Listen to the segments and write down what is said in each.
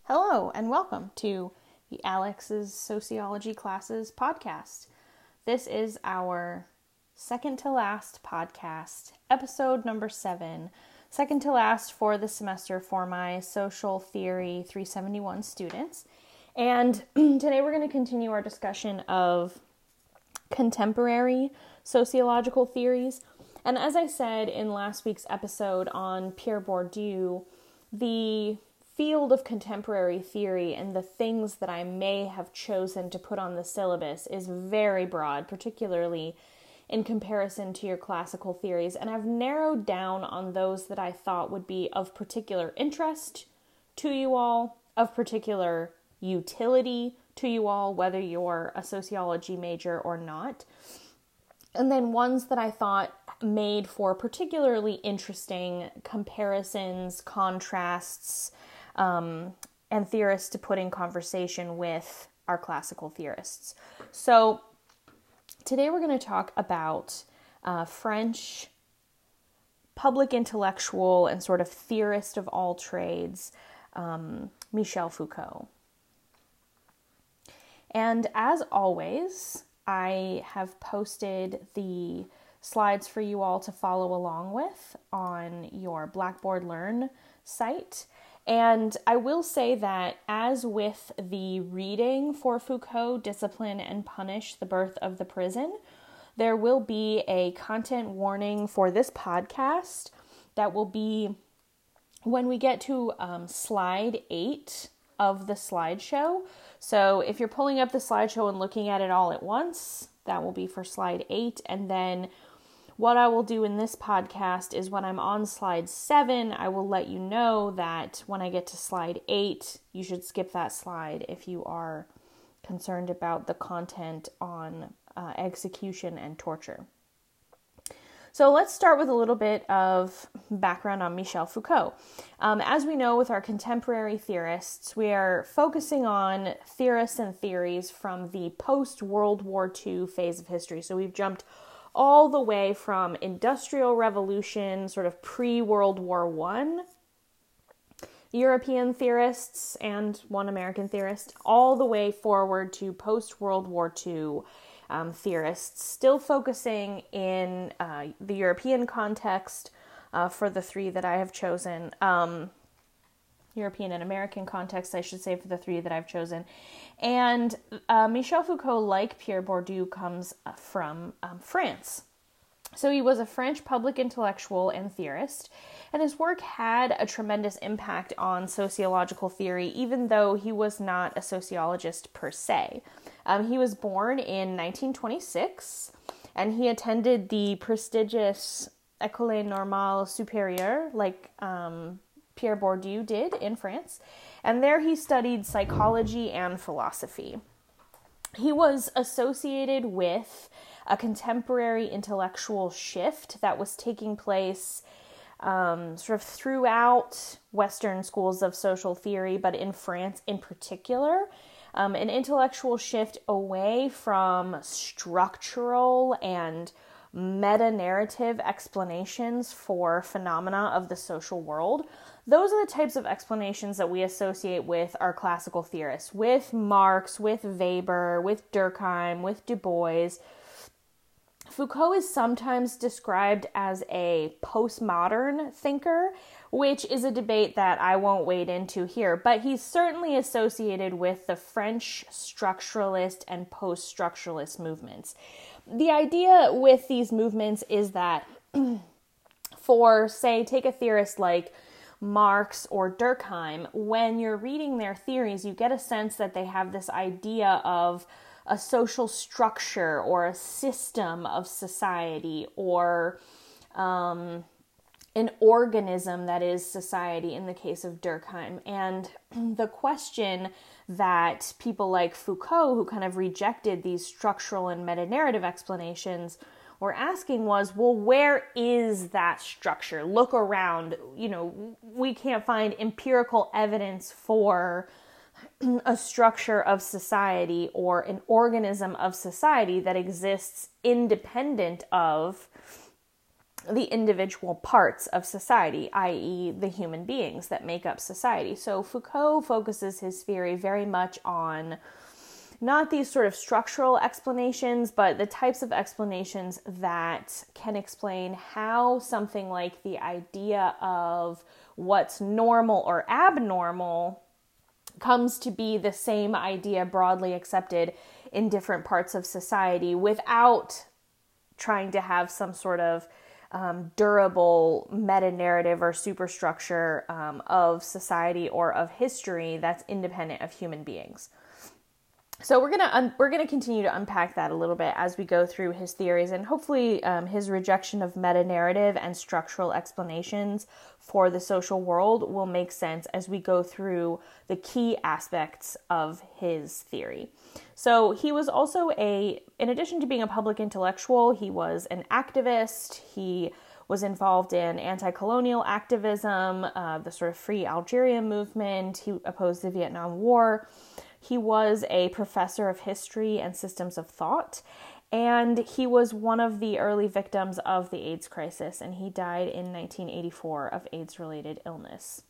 Hello and welcome to the Alex's Sociology Classes podcast. This is our second to last podcast, episode number 7, second to last for the semester for my Social Theory 371 students. And today we're going to continue our discussion of contemporary sociological theories. And as I said in last week's episode on Pierre Bourdieu, the field of contemporary theory and the things that I may have chosen to put on the syllabus is very broad, particularly in comparison to your classical theories. And I've narrowed down on those that I thought would be of particular interest to you all, of particular utility to you all, whether you're a sociology major or not. And then ones that I thought made for particularly interesting comparisons, contrasts, and theorists to put in conversation with our classical theorists. So today we're going to talk about French public intellectual and sort of theorist of all trades, Michel Foucault. And as always, I have posted the slides for you all to follow along with on your Blackboard Learn site. And I will say that as with the reading for Foucault, Discipline and Punish, The Birth of the Prison, there will be a content warning for this podcast that will be when we get to slide 8 of the slideshow. So if you're pulling up the slideshow and looking at it all at once, that will be for slide 8. And then what I will do in this podcast is when I'm on slide 7, I will let you know that when I get to slide 8, you should skip that slide if you are concerned about the content on execution and torture. So let's start with a little bit of background on Michel Foucault. As we know with our contemporary theorists, we are focusing on theorists and theories from the post-World War II phase of history. So we've jumped all the way from Industrial Revolution, sort of pre-World War I, European theorists and one American theorist, all the way forward to post-World War II theorists, still focusing in the European context for the three that I have chosen. European and American context, I should say, for the three that I've chosen. And Michel Foucault, like Pierre Bourdieu, comes from France. So he was a French public intellectual and theorist, and his work had a tremendous impact on sociological theory, even though he was not a sociologist per se. He was born in 1926, and he attended the prestigious École Normale Supérieure, like Pierre Bourdieu did in France, and there he studied psychology and philosophy. He was associated with a contemporary intellectual shift that was taking place sort of throughout Western schools of social theory, but in France in particular, an intellectual shift away from structural and meta-narrative explanations for phenomena of the social world. Those are the types of explanations that we associate with our classical theorists, with Marx, with Weber, with Durkheim, with Du Bois. Foucault is sometimes described as a postmodern thinker, which is a debate that I won't wade into here, but he's certainly associated with the French structuralist and post-structuralist movements. The idea with these movements is that for, say, take a theorist like Marx or Durkheim, when you're reading their theories, you get a sense that they have this idea of a social structure or a system of society or an organism that is society in the case of Durkheim. And the question that people like Foucault, who kind of rejected these structural and meta-narrative explanations, were asking was, well, where is that structure? Look around. We can't find empirical evidence for a structure of society or an organism of society that exists independent of the individual parts of society, i.e. the human beings that make up society. So Foucault focuses his theory very much on not these sort of structural explanations, but the types of explanations that can explain how something like the idea of what's normal or abnormal comes to be the same idea broadly accepted in different parts of society without trying to have some sort of durable meta-narrative or superstructure of society or of history that's independent of human beings. So we're gonna continue to unpack that a little bit as we go through his theories, and hopefully his rejection of meta-narrative and structural explanations for the social world will make sense as we go through the key aspects of his theory. So he was also in addition to being a public intellectual, he was an activist. He was involved in anti-colonial activism, the sort of Free Algeria movement. He opposed the Vietnam War. He was a professor of history and systems of thought, and he was one of the early victims of the AIDS crisis, and he died in 1984 of AIDS-related illness.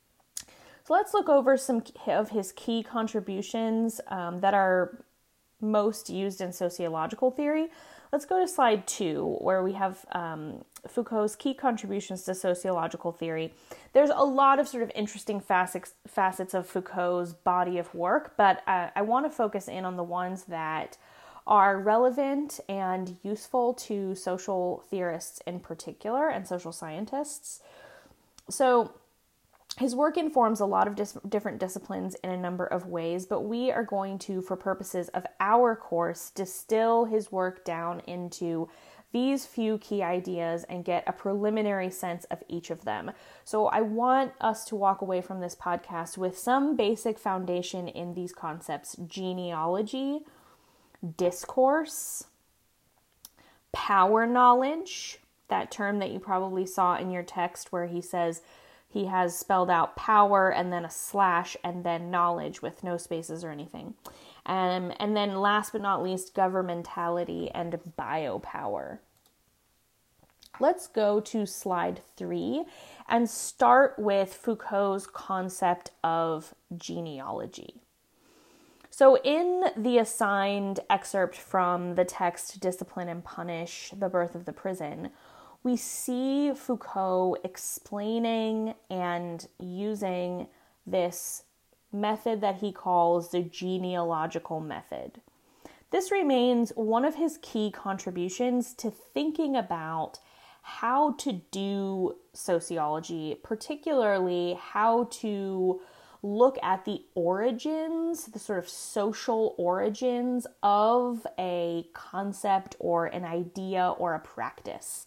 So let's look over some of his key contributions that are most used in sociological theory. Let's go to slide 2, where we have Foucault's key contributions to sociological theory. There's a lot of sort of interesting facets of Foucault's body of work, but I want to focus in on the ones that are relevant and useful to social theorists in particular and social scientists. So his work informs a lot of different disciplines in a number of ways, but we are going to, for purposes of our course, distill his work down into these few key ideas and get a preliminary sense of each of them. So I want us to walk away from this podcast with some basic foundation in these concepts: genealogy, discourse, power knowledge, that term that you probably saw in your text where he says he has spelled out power and then a slash and then knowledge with no spaces or anything. And then last but not least, governmentality and biopower. Let's go to slide 3 and start with Foucault's concept of genealogy. So in the assigned excerpt from the text Discipline and Punish, The Birth of the Prison, we see Foucault explaining and using this method that he calls the genealogical method. This remains one of his key contributions to thinking about how to do sociology, particularly how to look at the origins, the sort of social origins of a concept or an idea or a practice.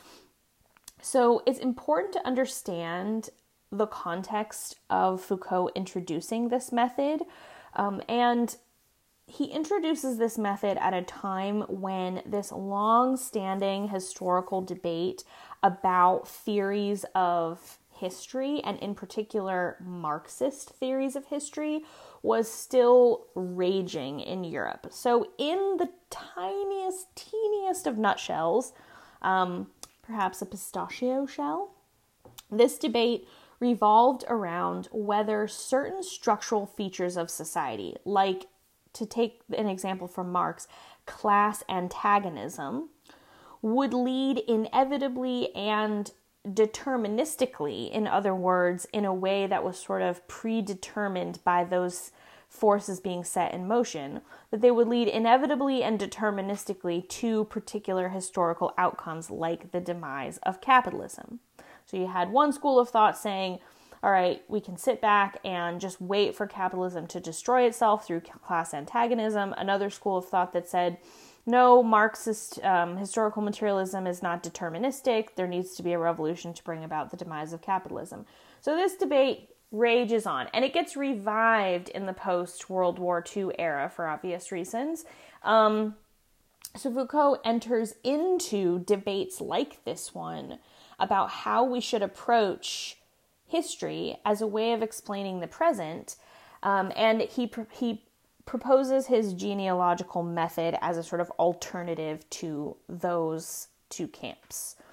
So it's important to understand the context of Foucault introducing this method, and he introduces this method at a time when this long-standing historical debate about theories of history, and in particular Marxist theories of history, was still raging in Europe. So in the teeniest of nutshells, perhaps a pistachio shell, this debate revolved around whether certain structural features of society, like, to take an example from Marx, class antagonism, would lead inevitably and deterministically, in other words, in a way that was sort of predetermined by those forces being set in motion, that they would lead inevitably and deterministically to particular historical outcomes like the demise of capitalism. So you had one school of thought saying, all right, we can sit back and just wait for capitalism to destroy itself through class antagonism. Another school of thought that said, no, Marxist historical materialism is not deterministic. There needs to be a revolution to bring about the demise of capitalism. So this debate rages on, and it gets revived in the post-World War II era for obvious reasons. So Foucault enters into debates like this one about how we should approach history as a way of explaining the present, and he proposes his genealogical method as a sort of alternative to those two camps.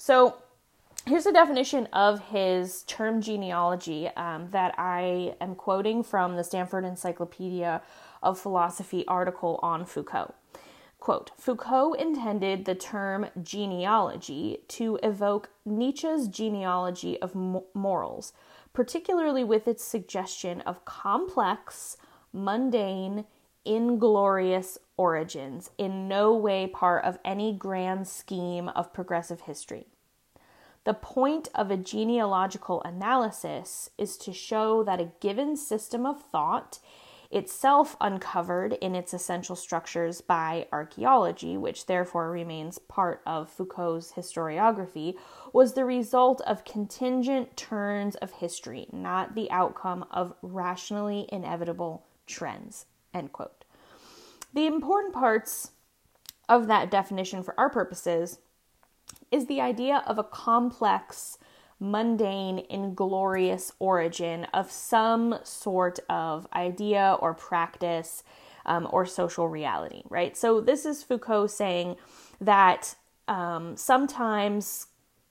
So here's a definition of his term genealogy that I am quoting from the Stanford Encyclopedia of Philosophy article on Foucault. Quote, Foucault intended the term genealogy to evoke Nietzsche's genealogy of morals, particularly with its suggestion of complex, mundane, inglorious origins, in no way part of any grand scheme of progressive history. The point of a genealogical analysis is to show that a given system of thought, itself uncovered in its essential structures by archaeology, which therefore remains part of Foucault's historiography, was the result of contingent turns of history, not the outcome of rationally inevitable trends. End quote. The important parts of that definition for our purposes is the idea of a complex, mundane, inglorious origin of some sort of idea or practice or social reality, right? So this is Foucault saying that sometimes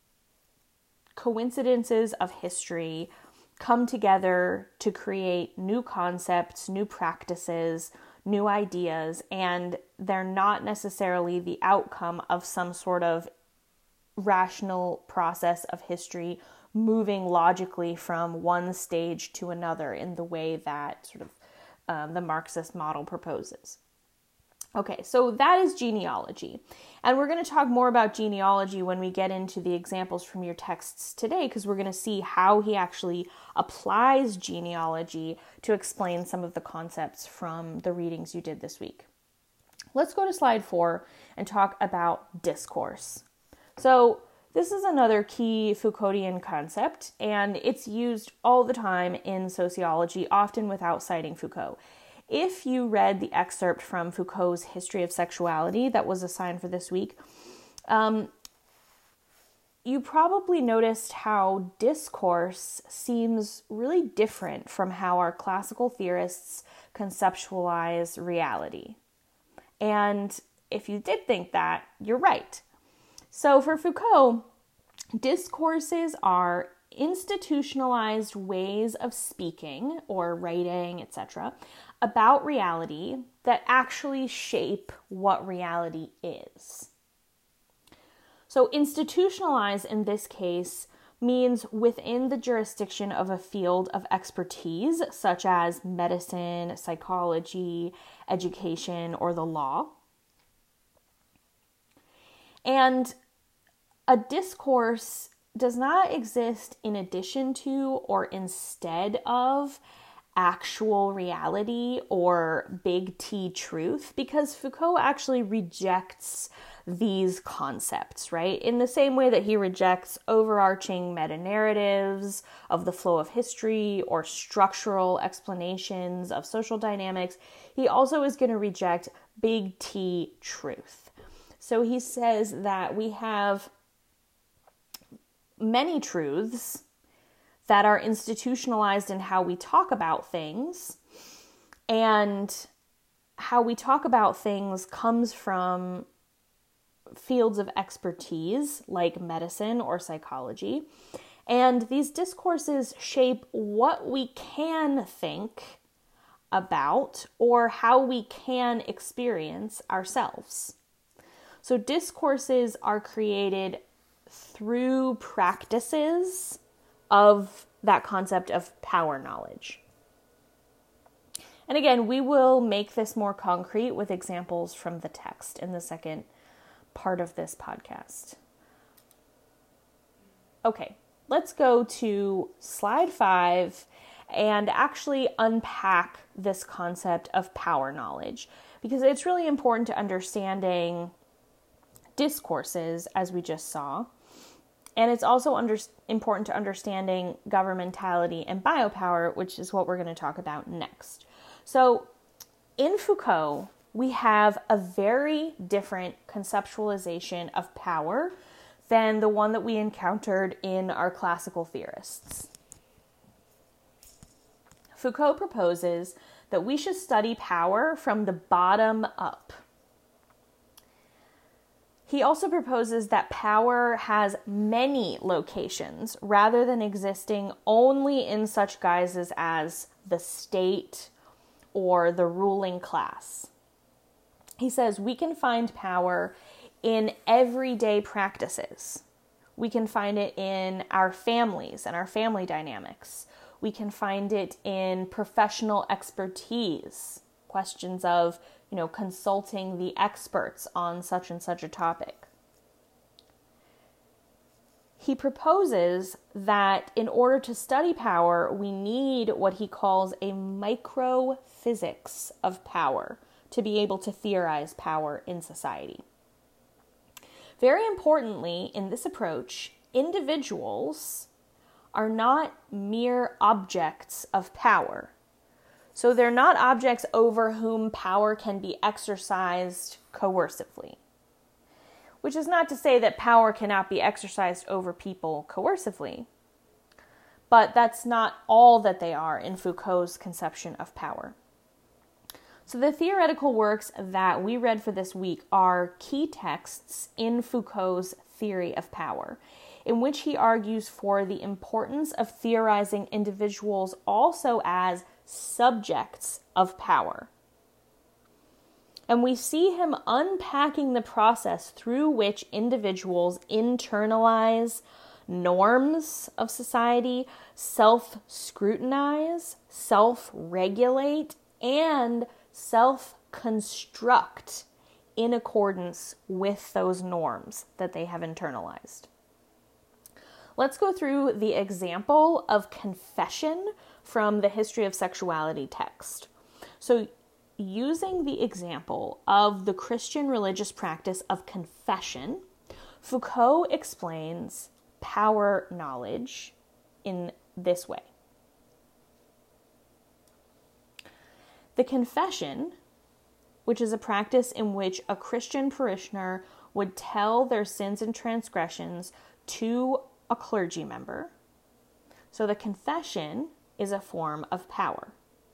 coincidences of history come together to create new concepts, new practices, new ideas, and they're not necessarily the outcome of some sort of rational process of history moving logically from one stage to another in the way that sort of the Marxist model proposes. Okay, so that is genealogy. And we're going to talk more about genealogy when we get into the examples from your texts today, because we're going to see how he actually applies genealogy to explain some of the concepts from the readings you did this week. Let's go to slide 4 and talk about discourse. So this is another key Foucauldian concept, and it's used all the time in sociology, often without citing Foucault. If you read the excerpt from Foucault's History of Sexuality that was assigned for this week, you probably noticed how discourse seems really different from how our classical theorists conceptualize reality. And if you did think that, you're right. So for Foucault, discourses are institutionalized ways of speaking or writing, etc., about reality that actually shape what reality is. So institutionalized in this case means within the jurisdiction of a field of expertise, such as medicine, psychology, education, or the law. And a discourse does not exist in addition to or instead of actual reality or big T truth, because Foucault actually rejects these concepts, right? In the same way that he rejects overarching meta-narratives of the flow of history or structural explanations of social dynamics, he also is going to reject big T truth. So he says that we have many truths that are institutionalized in how we talk about things, and how we talk about things comes from fields of expertise like medicine or psychology, and these discourses shape what we can think about or how we can experience ourselves. So discourses are created through practices of that concept of power knowledge. And again, we will make this more concrete with examples from the text in the second part of this podcast. Okay, let's go to slide 5 and actually unpack this concept of power knowledge, because it's really important to understanding discourses, as we just saw. And it's also important to understanding governmentality and biopower, which is what we're going to talk about next. So in Foucault, we have a very different conceptualization of power than the one that we encountered in our classical theorists. Foucault proposes that we should study power from the bottom up. He also proposes that power has many locations rather than existing only in such guises as the state or the ruling class. He says we can find power in everyday practices. We can find it in our families and our family dynamics. We can find it in professional expertise, questions of, consulting the experts on such and such a topic. He proposes that in order to study power, we need what he calls a microphysics of power to be able to theorize power in society. Very importantly, in this approach, individuals are not mere objects of power. So they're not objects over whom power can be exercised coercively. Which is not to say that power cannot be exercised over people coercively. But that's not all that they are in Foucault's conception of power. So the theoretical works that we read for this week are key texts in Foucault's theory of power, in which he argues for the importance of theorizing individuals also as subjects of power. And we see him unpacking the process through which individuals internalize norms of society, self-scrutinize, self-regulate, and self-construct in accordance with those norms that they have internalized. Let's go through the example of confession from the History of Sexuality text. So, using the example of the Christian religious practice of confession, Foucault explains power knowledge in this way. The confession, which is a practice in which a Christian parishioner would tell their sins and transgressions to a clergy member. So the confession is a form of power.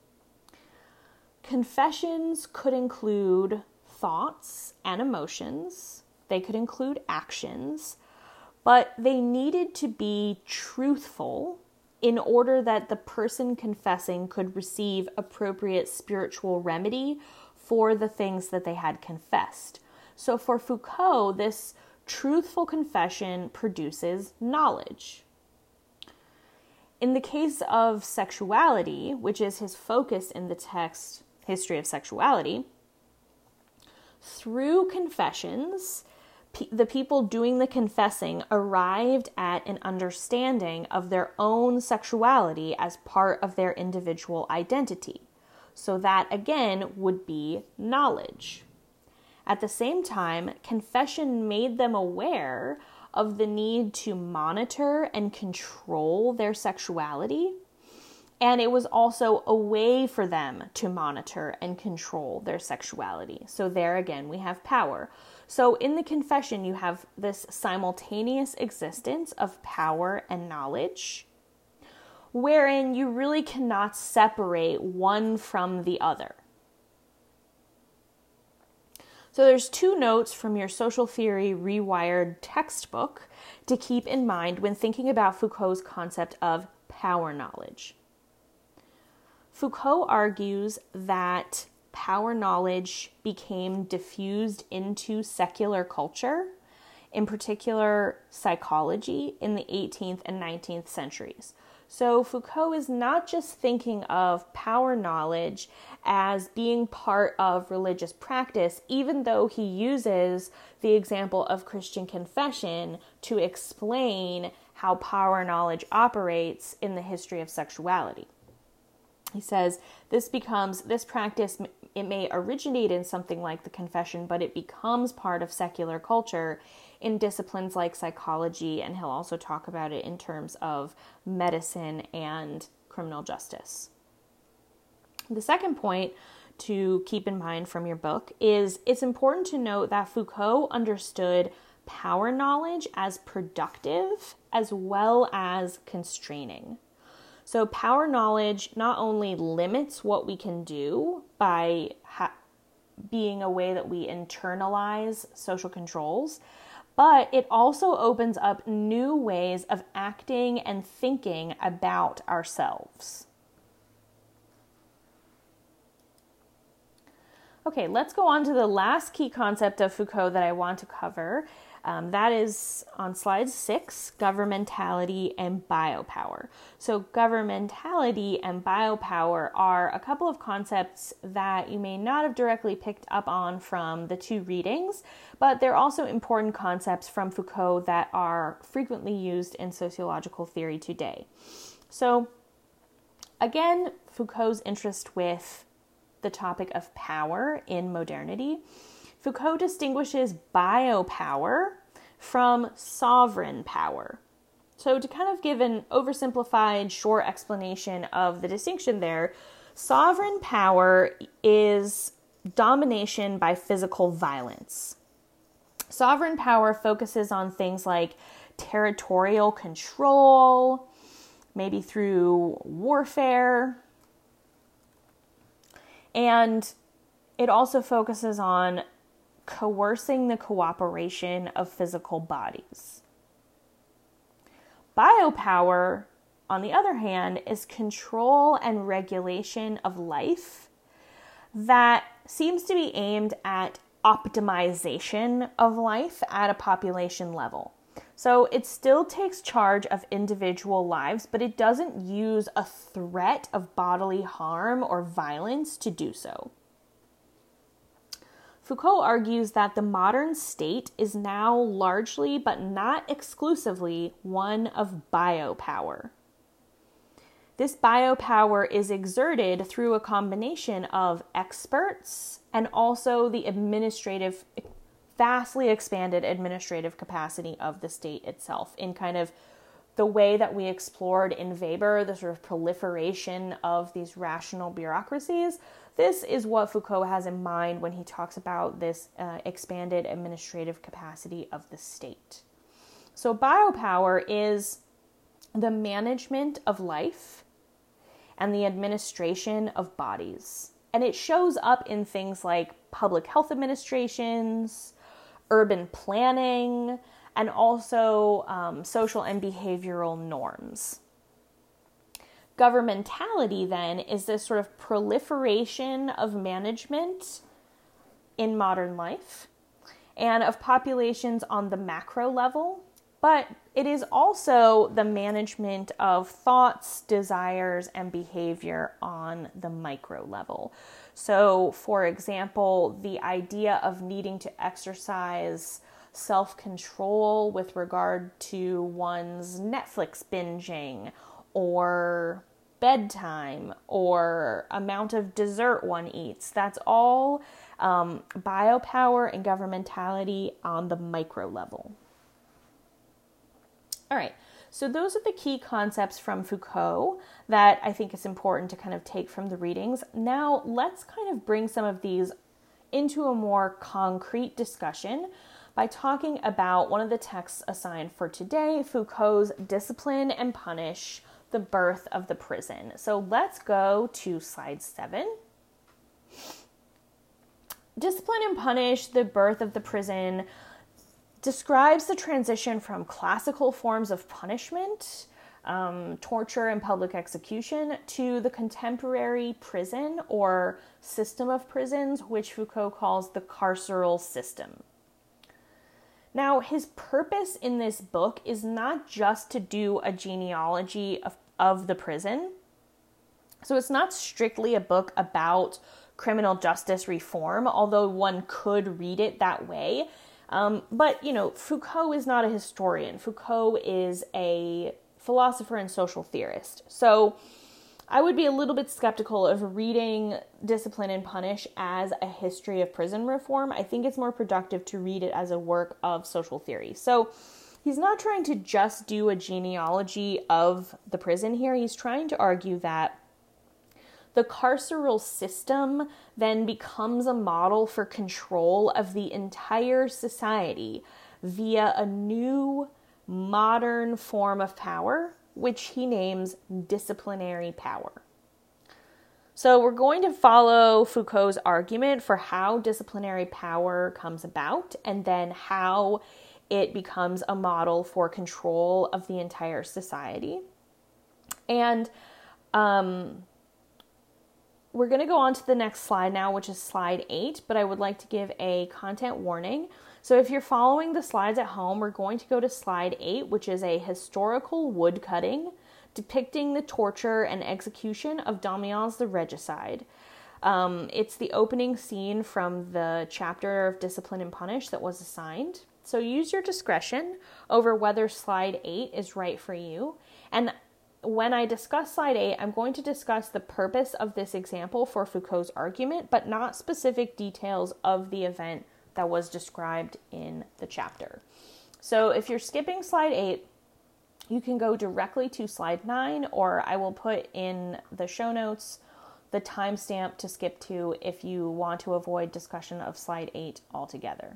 Confessions could include thoughts and emotions. They could include actions, but they needed to be truthful in order that the person confessing could receive appropriate spiritual remedy for the things that they had confessed. So for Foucault, this truthful confession produces knowledge. In the case of sexuality, which is his focus in the text History of Sexuality, through confessions, the people doing the confessing arrived at an understanding of their own sexuality as part of their individual identity. So that, again, would be knowledge. At the same time, confession made them aware of the need to monitor and control their sexuality, and it was also a way for them to monitor and control their sexuality. So there again, we have power. So in the confession, you have this simultaneous existence of power and knowledge, wherein you really cannot separate one from the other. So there's two notes from your Social Theory Rewired textbook to keep in mind when thinking about Foucault's concept of power knowledge. Foucault argues that power knowledge became diffused into secular culture, in particular psychology, in the 18th and 19th centuries. So Foucault is not just thinking of power knowledge as being part of religious practice, even though he uses the example of Christian confession to explain how power knowledge operates in the history of sexuality. He says this practice, it may originate in something like the confession, but it becomes part of secular culture in disciplines like psychology, and he'll also talk about it in terms of medicine and criminal justice. The second point to keep in mind from your book is it's important to note that Foucault understood power knowledge as productive as well as constraining. So power knowledge not only limits what we can do by being a way that we internalize social controls, but it also opens up new ways of acting and thinking about ourselves. Okay, let's go on to the last key concept of Foucault that I want to cover. That is on slide 6, governmentality and biopower. So governmentality and biopower are a couple of concepts that you may not have directly picked up on from the two readings, but they're also important concepts from Foucault that are frequently used in sociological theory today. So again, Foucault's interest with the topic of power in modernity. Foucault distinguishes biopower from sovereign power. So to kind of give an oversimplified, short explanation of the distinction there, sovereign power is domination by physical violence. Sovereign power focuses on things like territorial control, maybe through warfare, and it also focuses on coercing the cooperation of physical bodies. Biopower, on the other hand, is control and regulation of life that seems to be aimed at optimization of life at a population level. So it still takes charge of individual lives, but it doesn't use a threat of bodily harm or violence to do so. Foucault argues that the modern state is now largely, but not exclusively, one of biopower. This biopower is exerted through a combination of experts and also the vastly expanded administrative capacity of the state itself, in kind of the way that we explored in Weber, the sort of proliferation of these rational bureaucracies. This is what Foucault has in mind when he talks about this expanded administrative capacity of the state. So biopower is the management of life and the administration of bodies. And it shows up in things like public health administrations, urban planning, and also social and behavioral norms. Governmentality, then, is this sort of proliferation of management in modern life and of populations on the macro level, but it is also the management of thoughts, desires, and behavior on the micro level. So, for example, the idea of needing to exercise self-control with regard to one's Netflix binging or bedtime or amount of dessert one eats. That's all biopower and governmentality on the micro level. All right, so those are the key concepts from Foucault that I think it's important to kind of take from the readings. Now let's kind of bring some of these into a more concrete discussion by talking about one of the texts assigned for today, Foucault's Discipline and Punish, the Birth of the Prison. So let's go to slide 7. Discipline and Punish, the Birth of the Prison describes the transition from classical forms of punishment, torture and public execution, to the contemporary prison or system of prisons, which Foucault calls the carceral system. Now, his purpose in this book is not just to do a genealogy of the prison. So it's not strictly a book about criminal justice reform, although one could read it that way. But, Foucault is not a historian. Foucault is a philosopher and social theorist. So I would be a little bit skeptical of reading Discipline and Punish as a history of prison reform. I think it's more productive to read it as a work of social theory. So he's not trying to just do a genealogy of the prison here. He's trying to argue that the carceral system then becomes a model for control of the entire society via a new modern form of power, which he names disciplinary power. So we're going to follow Foucault's argument for how disciplinary power comes about and then how it becomes a model for control of the entire society. And we're going to go on to the next slide now, which is slide 8, but I would like to give a content warning. So if you're following the slides at home, we're going to go to slide 8, which is a historical woodcutting depicting the torture and execution of Damiens the Regicide. It's the opening scene from the chapter of Discipline and Punish that was assigned. So use your discretion over whether slide 8 is right for you. And when I discuss slide 8, I'm going to discuss the purpose of this example for Foucault's argument, but not specific details of the event that was described in the chapter. So if you're skipping slide 8, you can go directly to slide 9, or I will put in the show notes the timestamp to skip to if you want to avoid discussion of slide 8 altogether.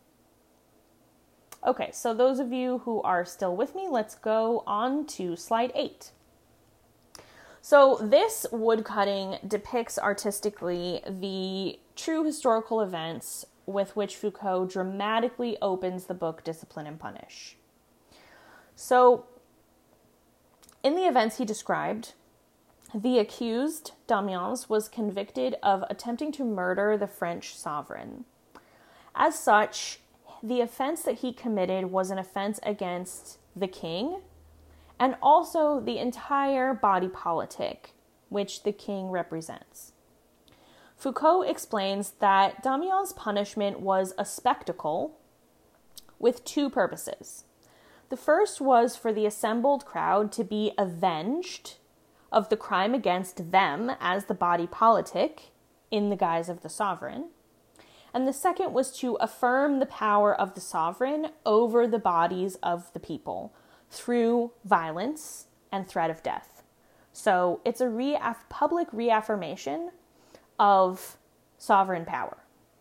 Okay, so those of you who are still with me, let's go on to slide 8. So this woodcutting depicts artistically the true historical events with which Foucault dramatically opens the book Discipline and Punish. So in the events he described, the accused, Damiens, was convicted of attempting to murder the French sovereign. As such, the offense that he committed was an offense against the king and also the entire body politic which the king represents. Foucault explains that Damiens' punishment was a spectacle with two purposes. The first was for the assembled crowd to be avenged of the crime against them as the body politic in the guise of the sovereign. And the second was to affirm the power of the sovereign over the bodies of the people through violence and threat of death. So it's a public reaffirmation of sovereign power.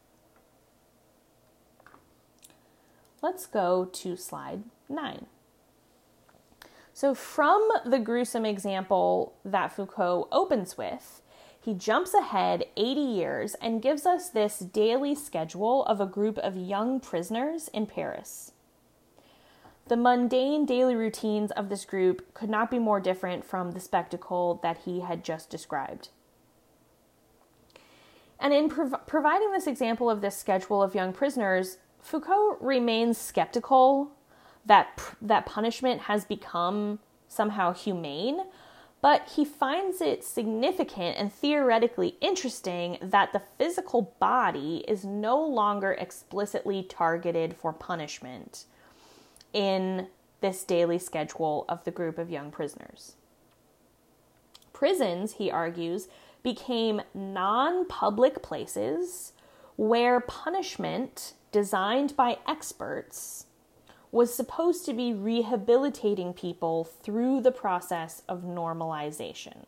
Let's go to slide 9. So from the gruesome example that Foucault opens with, he jumps ahead 80 years and gives us this daily schedule of a group of young prisoners in Paris. The mundane daily routines of this group could not be more different from the spectacle that he had just described. And in providing this example of this schedule of young prisoners, Foucault remains skeptical that punishment has become somehow humane, but he finds it significant and theoretically interesting that the physical body is no longer explicitly targeted for punishment in this daily schedule of the group of young prisoners. Prisons, he argues, became non-public places where punishment designed by experts was supposed to be rehabilitating people through the process of normalization.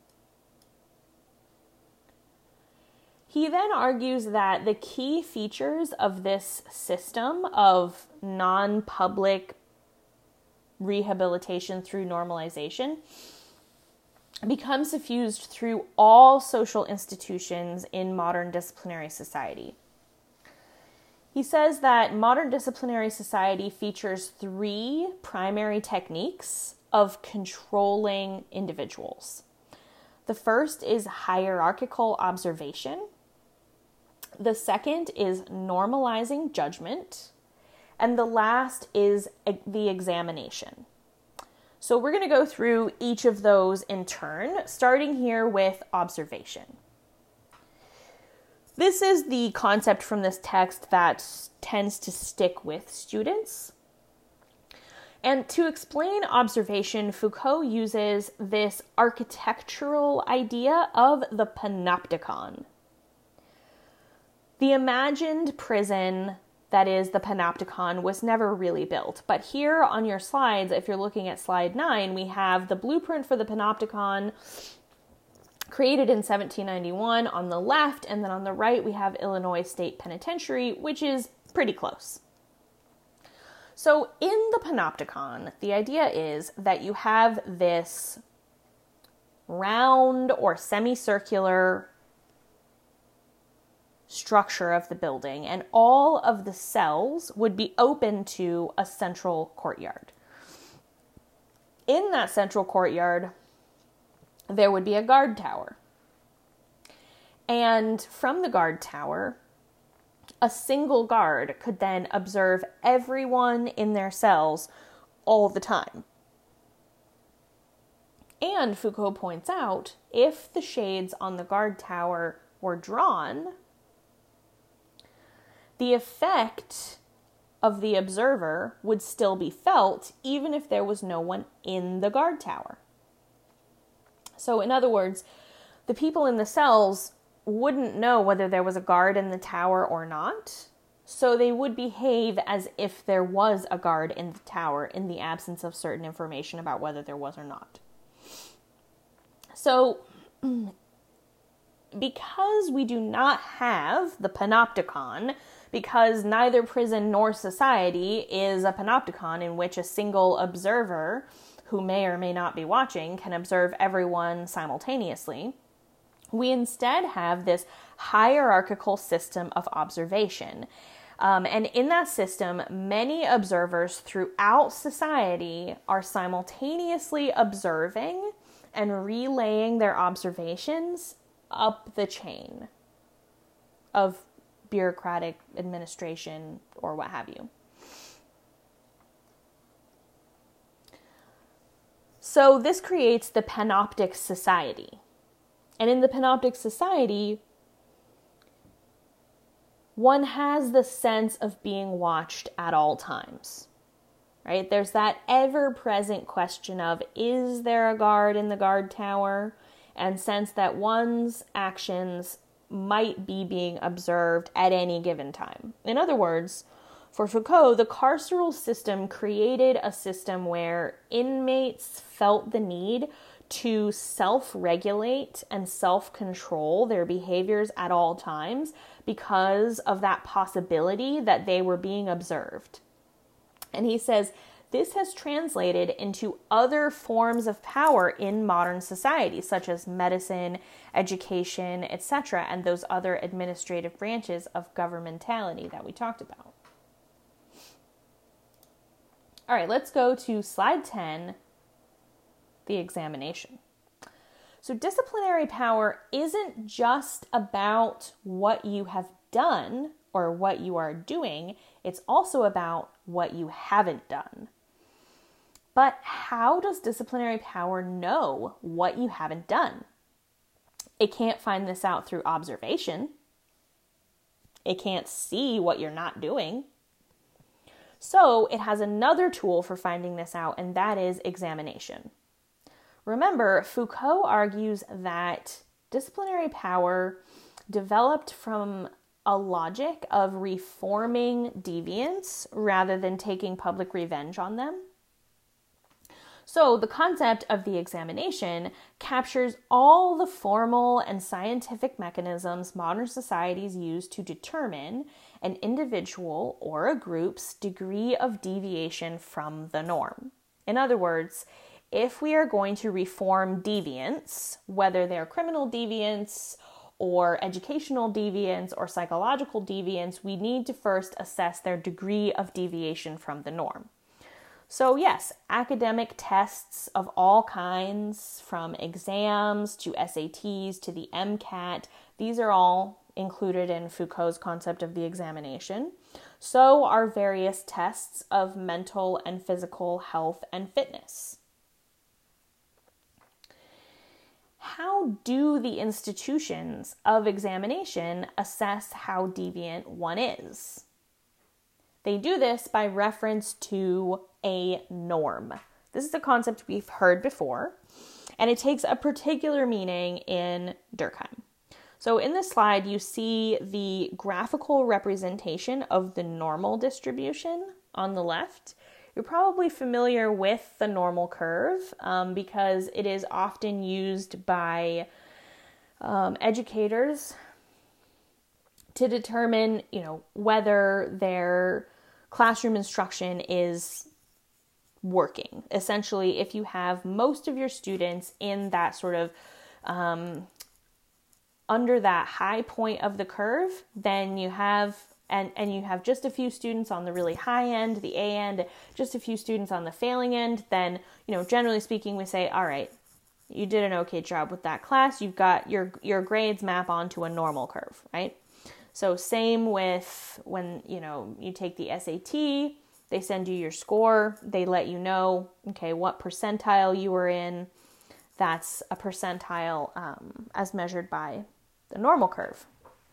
He then argues that the key features of this system of non-public rehabilitation through normalization become suffused through all social institutions in modern disciplinary society. He says that modern disciplinary society features 3 primary techniques of controlling individuals. The first is hierarchical observation. The second is normalizing judgment. And the last is the examination. So we're going to go through each of those in turn, starting here with observation. This is the concept from this text that tends to stick with students. And to explain observation, Foucault uses this architectural idea of the panopticon. The imagined prison that is the panopticon was never really built. But here on your slides, if you're looking at slide 9, we have the blueprint for the panopticon created in 1791 on the left, and then on the right we have Illinois State Penitentiary, which is pretty close. So in the panopticon, the idea is that you have this round or semicircular structure of the building, and all of the cells would be open to a central courtyard. In that central courtyard, there would be a guard tower. And from the guard tower, a single guard could then observe everyone in their cells all the time. And Foucault points out, if the shades on the guard tower were drawn, the effect of the observer would still be felt even if there was no one in the guard tower. So in other words, the people in the cells wouldn't know whether there was a guard in the tower or not, so they would behave as if there was a guard in the tower in the absence of certain information about whether there was or not. So, because we do not have the panopticon, because neither prison nor society is a panopticon in which a single observer, who may or may not be watching, can observe everyone simultaneously, we instead have this hierarchical system of observation. And in that system, many observers throughout society are simultaneously observing and relaying their observations up the chain of bureaucratic administration or what have you. So this creates the panoptic society. And in the panoptic society, one has the sense of being watched at all times, right? There's that ever-present question of, is there a guard in the guard tower? And sense that one's actions might be being observed at any given time. In other words, for Foucault, the carceral system created a system where inmates felt the need to self-regulate and self-control their behaviors at all times because of that possibility that they were being observed. And he says, this has translated into other forms of power in modern society, such as medicine, education, etc., and those other administrative branches of governmentality that we talked about. All right, let's go to slide 10, the examination. So disciplinary power isn't just about what you have done or what you are doing, it's also about what you haven't done. But how does disciplinary power know what you haven't done? It can't find this out through observation. It can't see what you're not doing. So it has another tool for finding this out, and that is examination. Remember, Foucault argues that disciplinary power developed from a logic of reforming deviants rather than taking public revenge on them. So the concept of the examination captures all the formal and scientific mechanisms modern societies use to determine an individual or a group's degree of deviation from the norm. In other words, if we are going to reform deviants, whether they're criminal deviants or educational deviants or psychological deviants, we need to first assess their degree of deviation from the norm. So yes, academic tests of all kinds, from exams to SATs to the MCAT, these are all included in Foucault's concept of the examination. So are various tests of mental and physical health and fitness. How do the institutions of examination assess how deviant one is? They do this by reference to a norm. This is a concept we've heard before, and it takes a particular meaning in Durkheim. So in this slide, you see the graphical representation of the normal distribution on the left. You're probably familiar with the normal curve because it is often used by educators to determine, whether their classroom instruction is working. Essentially, if you have most of your students in that sort of under that high point of the curve, then you have and you have just a few students on the really high end, the A end, just a few students on the failing end, then, generally speaking, we say, all right, you did an okay job with that class. You've got your grades map onto a normal curve, right? So same with when, you take the SAT, they send you your score, they let you know, okay, what percentile you were in. That's a percentile as measured by the normal curve.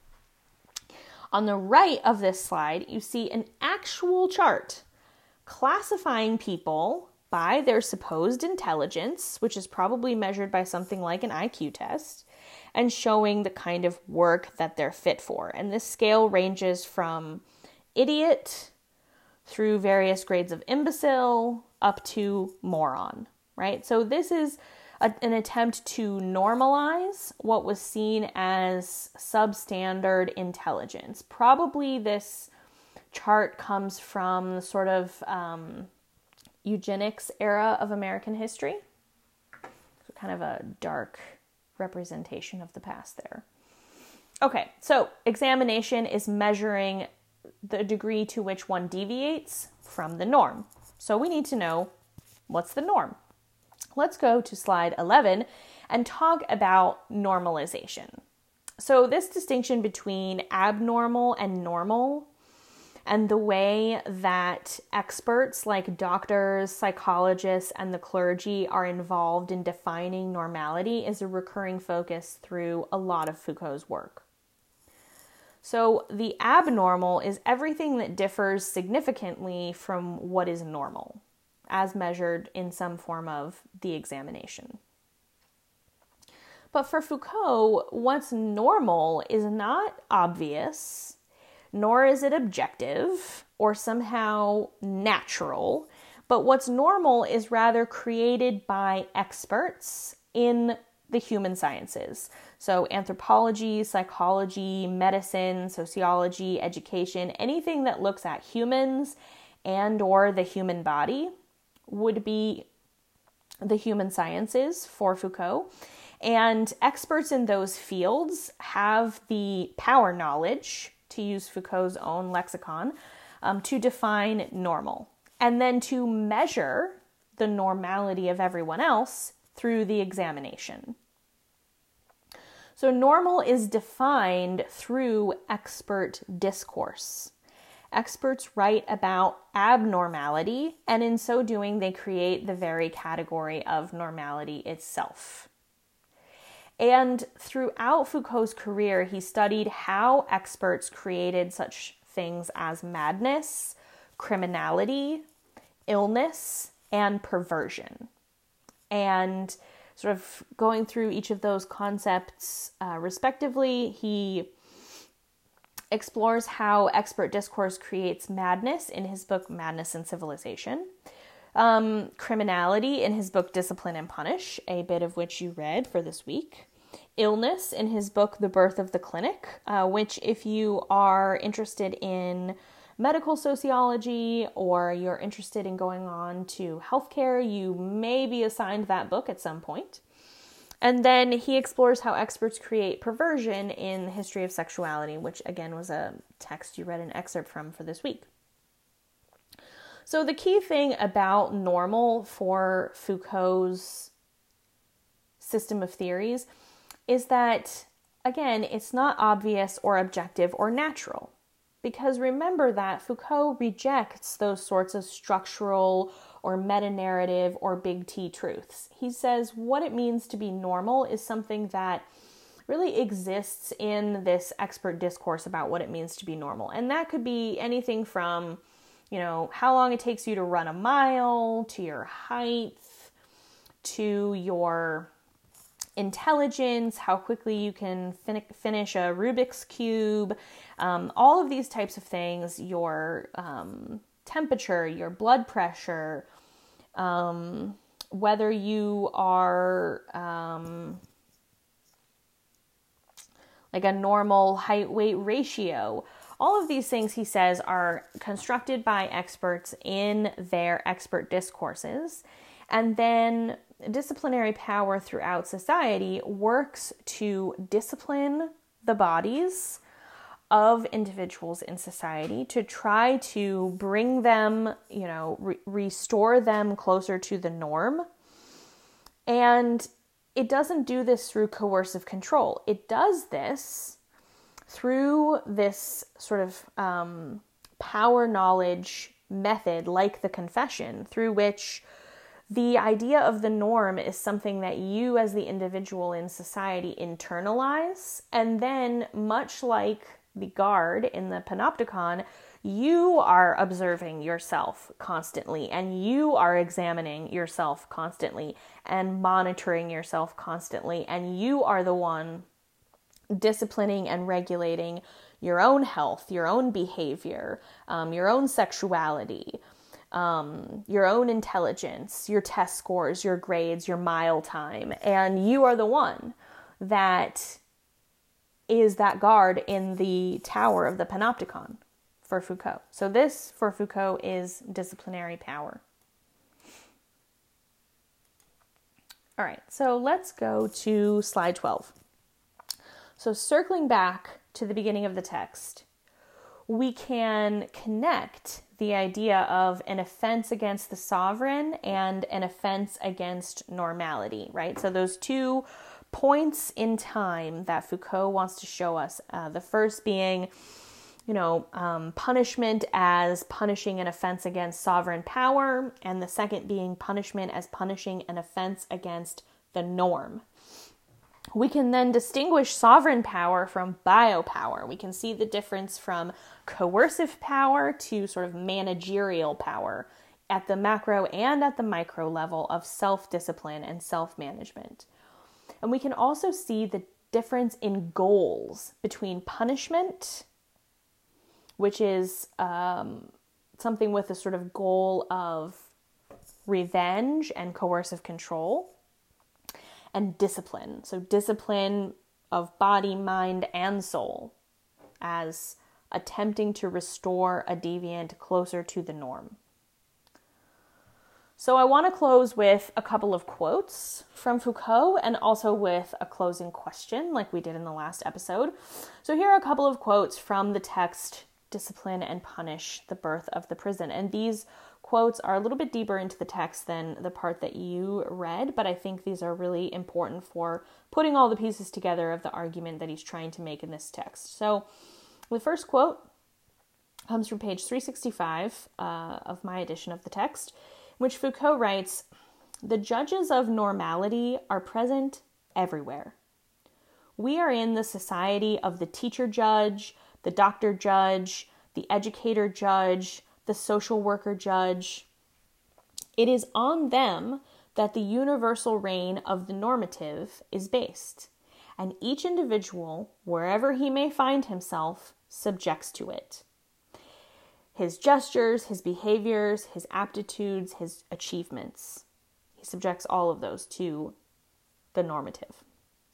On the right of this slide, you see an actual chart classifying people by their supposed intelligence, which is probably measured by something like an IQ test, and showing the kind of work that they're fit for. And this scale ranges from idiot through various grades of imbecile up to moron, right? So this is an attempt to normalize what was seen as substandard intelligence. Probably this chart comes from the sort of eugenics era of American history. So kind of a dark representation of the past there. Okay, so examination is measuring the degree to which one deviates from the norm. So we need to know what's the norm. Let's go to slide 11 and talk about normalization. So this distinction between abnormal and normal, and the way that experts like doctors, psychologists, and the clergy are involved in defining normality is a recurring focus through a lot of Foucault's work. So the abnormal is everything that differs significantly from what is normal, as measured in some form of the examination. But for Foucault, what's normal is not obvious, nor is it objective or somehow natural, but what's normal is rather created by experts in the human sciences. So anthropology, psychology, medicine, sociology, education, anything that looks at humans and or the human body would be the human sciences for Foucault. And experts in those fields have the power knowledge, to use Foucault's own lexicon, to define normal, and then to measure the normality of everyone else through the examination. So normal is defined through expert discourse. Experts write about abnormality, and in so doing, they create the very category of normality itself. And throughout Foucault's career, he studied how experts created such things as madness, criminality, illness, and perversion. And sort of going through each of those concepts respectively, he explores how expert discourse creates madness in his book Madness and Civilization, criminality in his book Discipline and Punish, a bit of which you read for this week, illness in his book The Birth of the Clinic, which if you are interested in medical sociology or you're interested in going on to healthcare, you may be assigned that book at some point. And then he explores how experts create perversion in the history of sexuality, which again was a text you read an excerpt from for this week. So the key thing about normal for Foucault's system of theories is that, again, it's not obvious or objective or natural. Because remember that Foucault rejects those sorts of structural or meta-narrative or big T truths. He says what it means to be normal is something that really exists in this expert discourse about what it means to be normal. And that could be anything from, how long it takes you to run a mile, to your height, to your intelligence, how quickly you can finish a Rubik's Cube, all of these types of things, your temperature, your blood pressure, whether you are like a normal height-weight ratio, All of these things, he says, are constructed by experts in their expert discourses. And then disciplinary power throughout society works to discipline the bodies of individuals in society to try to bring them, restore them closer to the norm. And it doesn't do this through coercive control. It does this through this sort of power knowledge method, like the confession, through which the idea of the norm is something that you as the individual in society internalize, and then much like the guard in the panopticon, you are observing yourself constantly, and you are examining yourself constantly and monitoring yourself constantly, and you are the one disciplining and regulating your own health, your own behavior, your own sexuality, your own intelligence, your test scores, your grades, your mile time, and you are the one that is that guard in the tower of the panopticon for Foucault. So this, for Foucault, is disciplinary power. All right, so let's go to slide 12. So circling back to the beginning of the text, we can connect the idea of an offense against the sovereign and an offense against normality, right? So those two points in time that Foucault wants to show us, the first being, punishment as punishing an offense against sovereign power, and the second being punishment as punishing an offense against the norm. We can then distinguish sovereign power from biopower. We can see the difference from coercive power to sort of managerial power at the macro and at the micro level of self-discipline and self-management. And we can also see the difference in goals between punishment, which is something with a sort of goal of revenge and coercive control, and discipline. So discipline of body, mind, and soul as attempting to restore a deviant closer to the norm. So I want to close with a couple of quotes from Foucault and also with a closing question like we did in the last episode. So here are a couple of quotes from the text Discipline and Punish, the Birth of the Prison. And these quotes are a little bit deeper into the text than the part that you read, but I think these are really important for putting all the pieces together of the argument that he's trying to make in this text. So the first quote comes from page 365 of my edition of the text, in which Foucault writes, "The judges of normality are present everywhere. We are in the society of the teacher judge, the doctor judge, the educator judge, the social worker judge. It is on them that the universal reign of the normative is based, and each individual, wherever he may find himself, subjects to it. His gestures, his behaviors, his aptitudes, his achievements. He subjects all of those to the normative."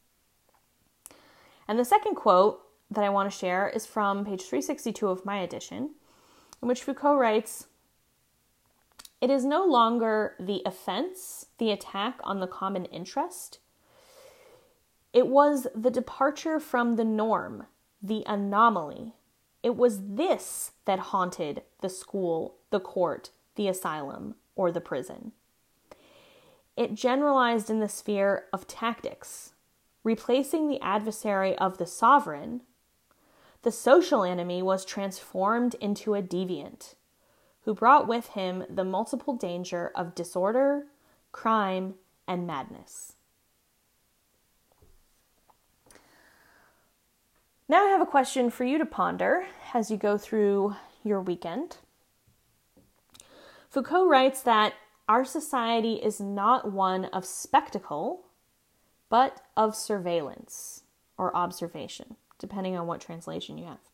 And the second quote that I want to share is from page 362 of my edition, in which Foucault writes, "It is no longer the offense, the attack on the common interest. It was the departure from the norm, the anomaly. It was this that haunted the school, the court, the asylum, or the prison. It generalized in the sphere of tactics, replacing the adversary of the sovereign. The social enemy was transformed into a deviant, who brought with him the multiple danger of disorder, crime, and madness." Now I have a question for you to ponder as you go through your weekend. Foucault writes that our society is not one of spectacle, but of surveillance or observation, depending on what translation you have.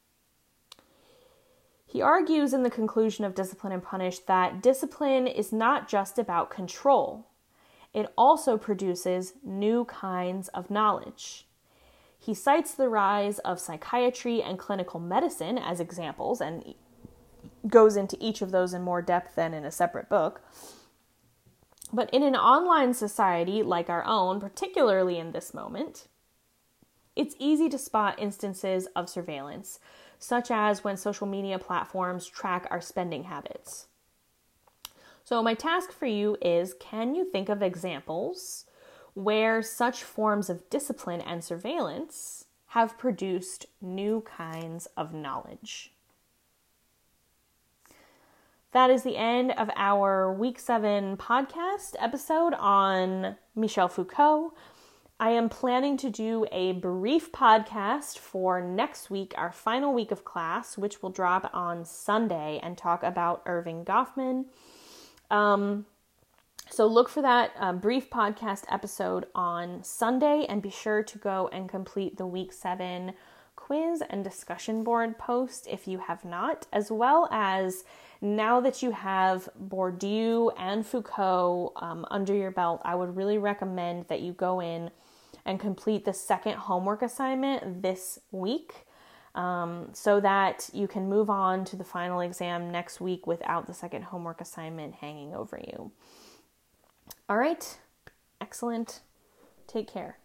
He argues in the conclusion of Discipline and Punish that discipline is not just about control. It also produces new kinds of knowledge. He cites the rise of psychiatry and clinical medicine as examples and goes into each of those in more depth than in a separate book. But in an online society like our own, particularly in this moment, it's easy to spot instances of surveillance, such as when social media platforms track our spending habits. So my task for you is, can you think of examples where such forms of discipline and surveillance have produced new kinds of knowledge? That is the end of our Week 7 podcast episode on Michel Foucault. I am planning to do a brief podcast for next week, our final week of class, which will drop on Sunday, and talk about Erving Goffman. So look for that brief podcast episode on Sunday, and be sure to go and complete the Week 7 quiz and discussion board post if you have not, as well as now that you have Bourdieu and Foucault under your belt, I would really recommend that you go in and complete the second homework assignment this week, so that you can move on to the final exam next week without the second homework assignment hanging over you. All right, excellent. Take care.